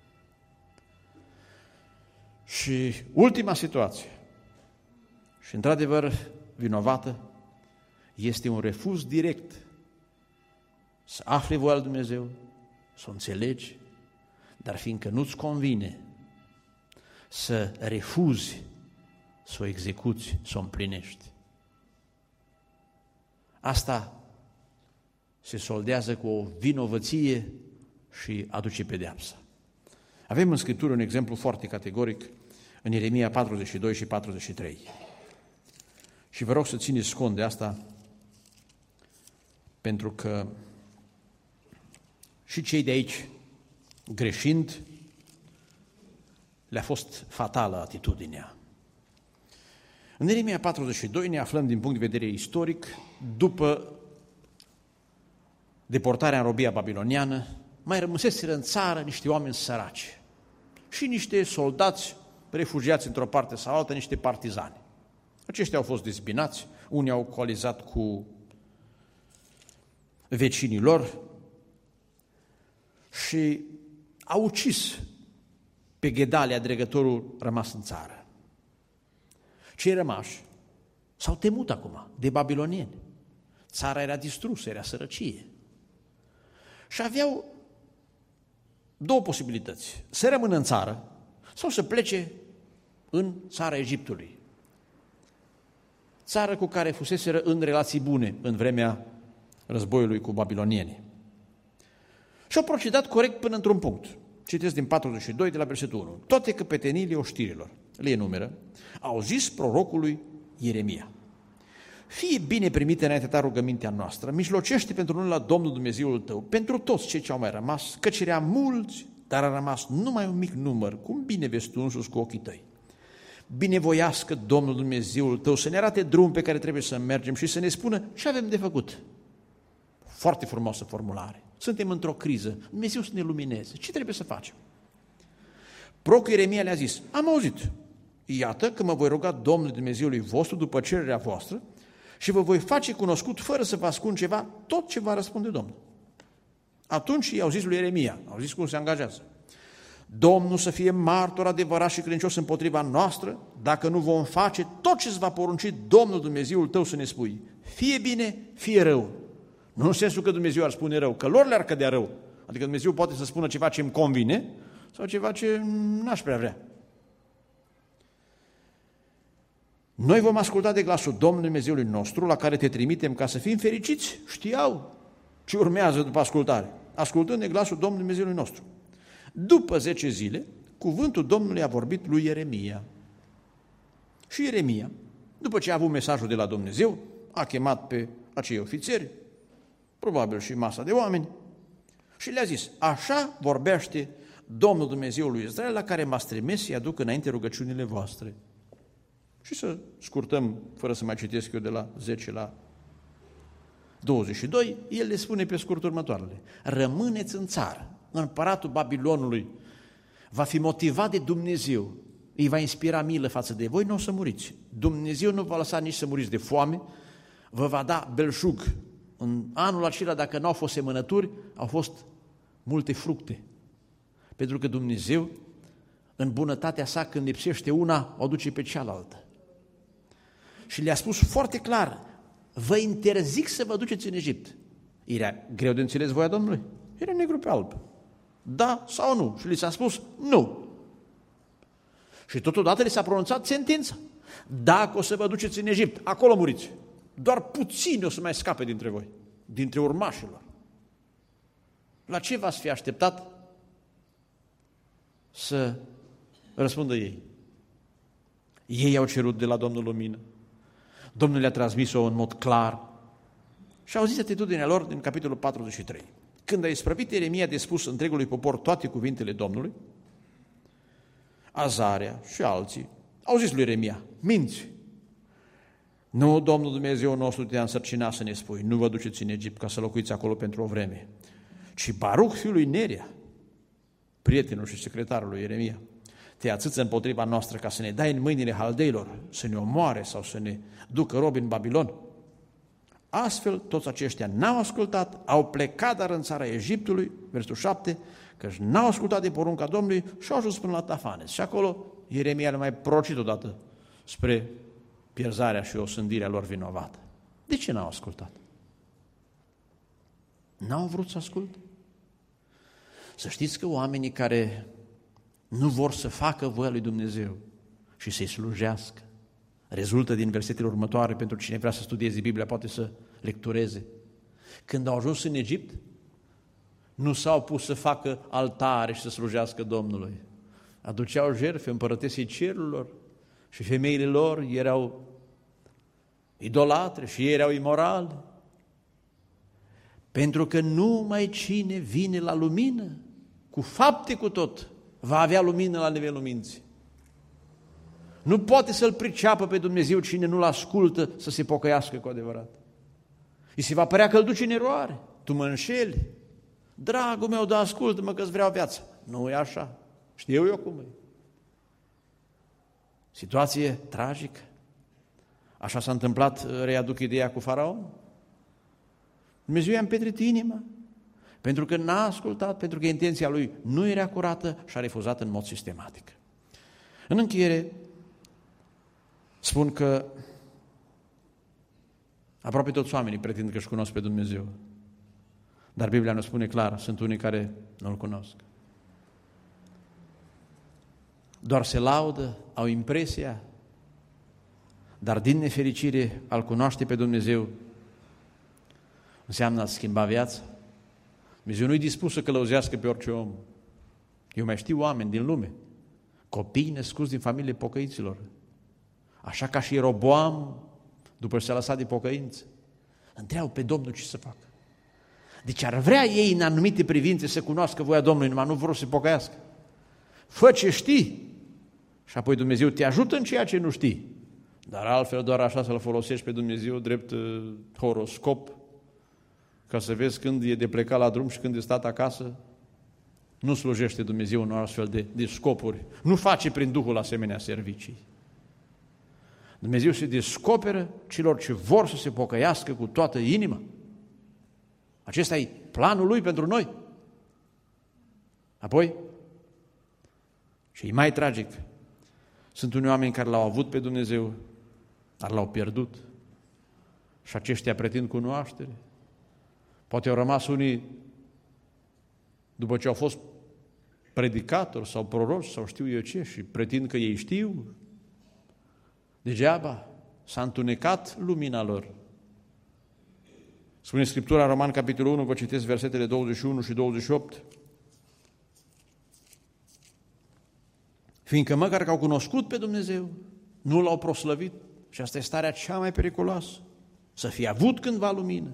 Și ultima situație, și într-adevăr vinovată, este un refuz direct să afli voia lui Dumnezeu, să o înțelegi, dar fiindcă nu-ți convine să refuzi, să o execuți, să o împlinești. Asta se soldează cu o vinovăție și aduce pedeapsa. Avem în Scriptură un exemplu foarte categoric în Ieremia patruzeci și doi și patruzeci și trei. Și vă rog să țineți cont de asta, pentru că și cei de aici, greșind, le-a fost fatală atitudinea. În Ieremia patruzeci și doi ne aflăm din punct de vedere istoric, după deportarea în robia babiloniană, mai rămăseseră în țară niște oameni săraci și niște soldați refugiați într-o parte sau alta, niște partizani. Aceștia au fost dezbinați, unii au coalizat cu vecinii lor și au ucis pe Gedalia, dregătorul rămas în țară. Cei rămași s-au temut acum de babilonieni. Țara era distrusă, era sărăcie. Și aveau două posibilități, să rămână în țară sau să plece în țara Egiptului, țară cu care fuseseră în relații bune în vremea războiului cu babilonienii. Și au procedat corect până într-un punct. Citesc din patruzeci și doi de la versetul unu. Toate căpeteniile oștirilor, le enumeră, au zis prorocului Ieremia: fie bine primită înaintea ta rugămintea noastră, mijlocește pentru noi la Domnul Dumnezeul tău, pentru toți cei ce au mai rămas, căci eram mulți, dar a rămas numai un mic număr, cum bine vezi tu însuți cu ochii tăi. Binevoiască Domnul Dumnezeul tău să ne arate drum pe care trebuie să mergem și să ne spună ce avem de făcut. Foarte frumoasă formulare. Suntem într-o criză, Dumnezeu să ne lumineze. Ce trebuie să facem? Prorocul Ieremia le-a zis: am auzit, iată că mă voi ruga Domnului Dumnezeului vostru după cererea voastră și vă voi face cunoscut, fără să vă ascund ceva, tot ce va răspunde Domnul. Atunci i-au zis lui Ieremia, au zis cum se angajează: Domnul să fie martor adevărat și credincios împotriva noastră, dacă nu vom face tot ce îți va porunci Domnul Dumnezeul tău să ne spui, fie bine, fie rău. Nu în sensul că Dumnezeu ar spune rău, că lor le-ar cădea rău. Adică Dumnezeu poate să spună ceva ce îmi convine sau ceva ce n-aș prea vrea. Noi vom asculta de glasul Domnului Dumnezeului nostru, la care te trimitem ca să fim fericiți. Știau ce urmează după ascultare, ascultând de glasul Domnului Dumnezeului nostru. După zece zile, cuvântul Domnului a vorbit lui Ieremia. Și Ieremia, după ce a avut mesajul de la Dumnezeu, a chemat pe acei ofițeri, probabil și masa de oameni, și le-a zis: așa vorbește Domnul Dumnezeul lui Israel, la care m-ați trimis să-i aduc înainte rugăciunile voastre. Și să scurtăm, fără să mai citesc eu de la zece la douăzeci și doi, el le spune pe scurt următoarele: rămâneți în țară, împăratul Babilonului va fi motivat de Dumnezeu, îi va inspira milă față de voi, nu o să muriți. Dumnezeu nu va lăsa nici să muriți de foame, vă va da belșug. În anul acela, dacă nu au fost semănături, au fost multe fructe. Pentru că Dumnezeu, în bunătatea sa, când lipsește una, o duce pe cealaltă. Și le-a spus foarte clar: vă interzic să vă duceți în Egipt. Era greu de înțeles voia Domnului? Era negru pe alb. Da sau nu? Și li s-a spus nu. Și totodată li s-a pronunțat sentința: dacă o să vă duceți în Egipt, acolo muriți. Doar puțini o să mai scape dintre voi, dintre urmașilor. La ce v-ați fi așteptat să răspundă ei? Ei au cerut de la Domnul lumină. Domnul le-a transmis-o în mod clar și au zis atitudinea lor din capitolul patruzeci și trei. Când a isprăvit Ieremia de spus întregului popor toate cuvintele Domnului, Azarea și alții au zis lui Ieremia: minți! Nu, Domnul Dumnezeu nostru te-a însărcinat să ne spui, nu vă duceți în Egipt ca să locuiți acolo pentru o vreme, ci Baruch, fiul lui Neria, prietenul și secretarul lui Ieremia, te ațâță împotriva noastră ca să ne dai în mâinile haldeilor, să ne omoare sau să ne ducă robi în Babilon. Astfel, toți aceștia n-au ascultat, au plecat dar în țara Egiptului, versetul șapte, căci n-au ascultat de porunca Domnului și au ajuns până la Tafanes. Și acolo Ieremia le mai procit odată spre pierzarea și osândirea lor vinovată. De ce n-au ascultat? N-au vrut să asculte? Să știți că oamenii care nu vor să facă voia lui Dumnezeu și să-i slujească, rezultă din versetele următoare, pentru cine vrea să studieze Biblia, poate să lectureze. Când au ajuns în Egipt, nu s-au pus să facă altare și să slujească Domnului. Aduceau jertfe împărătesei cerurilor și femeile lor erau idolatre și ei erau imorali. Pentru că numai cine vine la lumină, cu fapte cu tot, va avea lumină la nivelul minții. Nu poate să-L priceapă pe Dumnezeu cine nu-L ascultă să se pocăiască cu adevărat. Îi se va părea că îl duce în eroare. Tu mă înșeli. Dragul meu, dar ascultă-mă că-ți vreau viața. Nu e așa. Știu eu cum e. Situație tragică. Așa s-a întâmplat, readuc ideea cu Faraon. Dumnezeu i-a împetrit inima, pentru că n-a ascultat, pentru că intenția lui nu era curată și a refuzat în mod sistematic. În încheiere, spun că aproape toți oamenii pretind că își cunosc pe Dumnezeu, dar Biblia ne spune clar, sunt unii care nu-L cunosc. Doar se laudă, au impresia, dar din nefericire al cunoaște pe Dumnezeu înseamnă a schimba viața. Dumnezeu nu-i dispus să călăuzească pe orice om. Eu mai știu oameni din lume, copii născuți din familie pocăiților, așa ca și Ieroboam, după ce s-a lăsat de pocăință, întreabă pe Domnul ce să facă. Deci ar vrea ei în anumite privințe să cunoască voia Domnului, numai nu vor să se pocăiască. Fă ce știi și apoi Dumnezeu te ajută în ceea ce nu știi. Dar altfel doar așa să-L folosești pe Dumnezeu drept uh, horoscop, ca să vezi când e de plecat la drum și când e stat acasă. Nu slujește Dumnezeu în astfel de, de scopuri. Nu face prin Duhul asemenea servicii. Dumnezeu se descoperă celor ce vor să se pocăiască cu toată inima. Acesta e planul Lui pentru noi. Apoi, și e mai tragic, sunt unii oameni care L-au avut pe Dumnezeu, dar L-au pierdut. Și aceștia pretind cunoaștere. Poate au rămas unii, după ce au fost predicatori sau proroci sau știu eu ce, și pretind că ei știu. Degeaba s-a întunecat lumina lor. Spune Scriptura în Roman, capitolul unu, vă citesc versetele douăzeci și unu și douăzeci și opt. Fiindcă măcar că au cunoscut pe Dumnezeu, nu L-au proslăvit, și asta e starea cea mai periculoasă, să fie avut cândva lumină.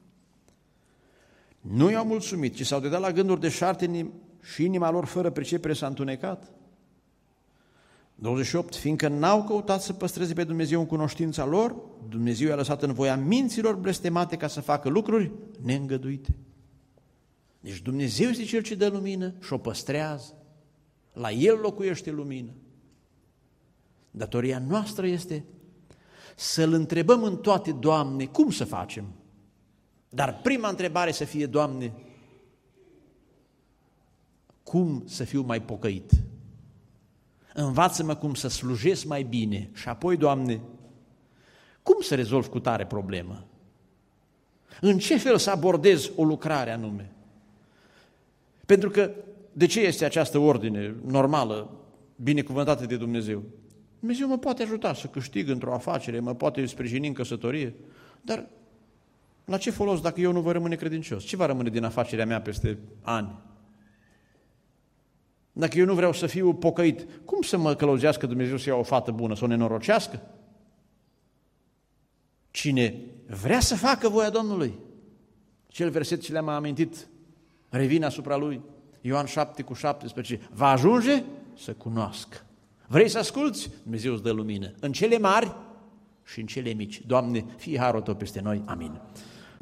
Nu i-au mulțumit, ci s-au dedat la gânduri deșarte și inima lor fără pricepere s-a întunecat. douăzeci și opt. Fiindcă n-au căutat să păstreze pe Dumnezeu în cunoștința lor, Dumnezeu i-a lăsat în voia minților blestemate ca să facă lucruri neîngăduite. Deci Dumnezeu este Cel ce dă lumină și o păstrează. La El locuiește lumină. Datoria noastră este să-L întrebăm în toate, Doamne, cum să facem? Dar prima întrebare să fie, Doamne, cum să fiu mai pocăit? Învață-mă cum să slujesc mai bine și apoi, Doamne, cum să rezolv cu tare problemă? În ce fel să abordez o lucrare anume? Pentru că, de ce este această ordine normală, binecuvântată de Dumnezeu? Dumnezeu mă poate ajuta să câștig într-o afacere, mă poate sprijini în căsătorie, dar la ce folos dacă eu nu voi rămâne credincios? Ce va rămâne din afacerea mea peste ani? Dacă eu nu vreau să fiu pocăit, cum să mă călăuzească Dumnezeu să iau o fată bună, să o nenorocească? Cine vrea să facă voia Domnului, cel verset ce le-am amintit, revine asupra lui, Ioan șapte cu șaptesprezece, va ajunge să cunoască Vrei să asculți? Dumnezeu îți dă lumină. În cele mari și în cele mici. Doamne, fie harul Tău peste noi. Amin.